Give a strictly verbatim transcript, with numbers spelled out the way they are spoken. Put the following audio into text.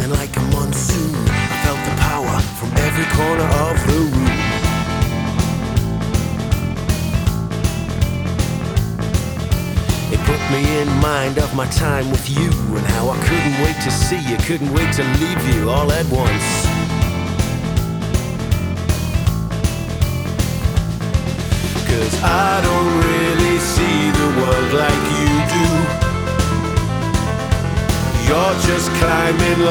And like a monsoon, I felt the power from every corner of the room. It put me in mind of my time with you, and how I couldn't wait to see you, couldn't wait to leave you all at once. Cause I don't really see the world like you do. You're just climbing